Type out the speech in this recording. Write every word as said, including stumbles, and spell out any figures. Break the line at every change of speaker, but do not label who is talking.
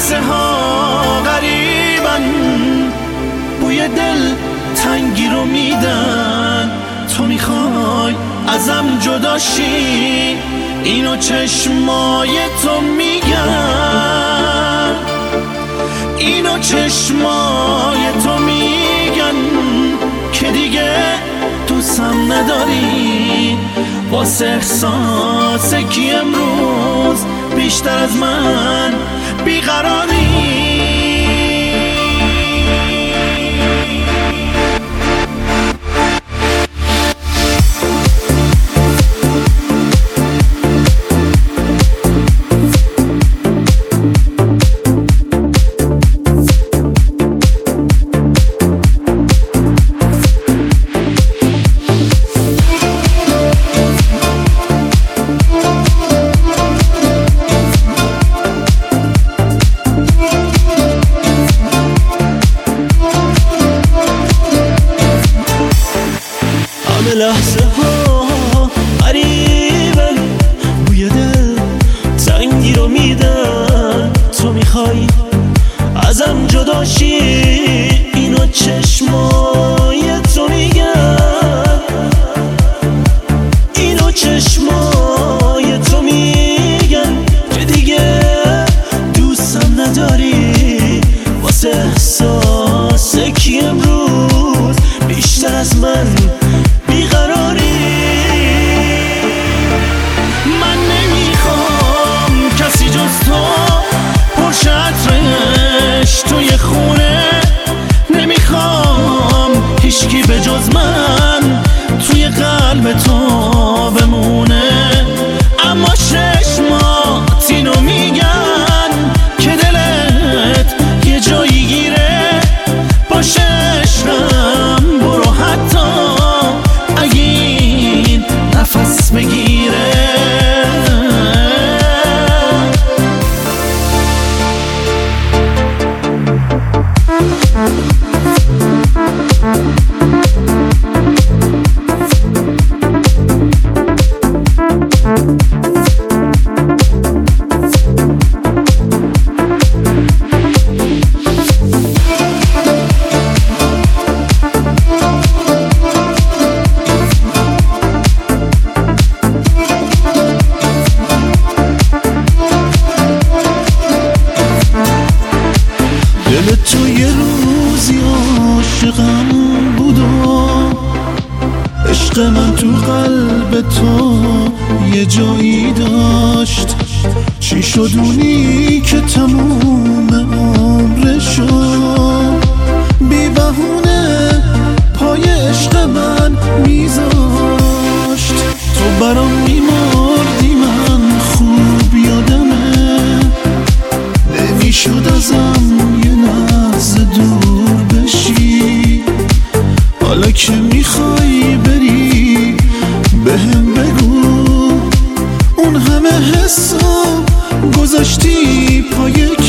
لحظه ها غریبن، بوی دل تنگی رو میدن. تو میخوای ازم جداشی، اینو چشمای تو میگن، اینو چشمای تو میگن که دیگه دوستم نداری. واسه احساس کی امروز بیشتر از من بیقراری؟
لحظه ها قریبن، بوی دل تنگی رو میدن. تو میخوای ازم جداشی، اینو چشمای تو میگن، اینو چشمای تو میگن که دیگه دوستم نداری. واسه احساس کی امروز بیشتر از من بیقراری؟ من نمیخوام کسی جز تو پرشه عطرش توی خونه، نمیخوام هیچکی به جز من توی قلب تو بمونه. اما چشمات اینو میگن که دلت یه جایی گیره. باشه عشقم برو حتی اگین نفس بگیره.
دل تو یه روزی عاشقم بود و عشق من تو قلب تو یه جایی داشت. چی شد اونی که تموم عمرشو بی بهونه پای عشق من میذاشت؟ تو برام میمردی، من خوب یادمه، نمیشد ازم دور بشی. حالا که میخوای بری بهم بگو، اون همه حسو گذاشتی پای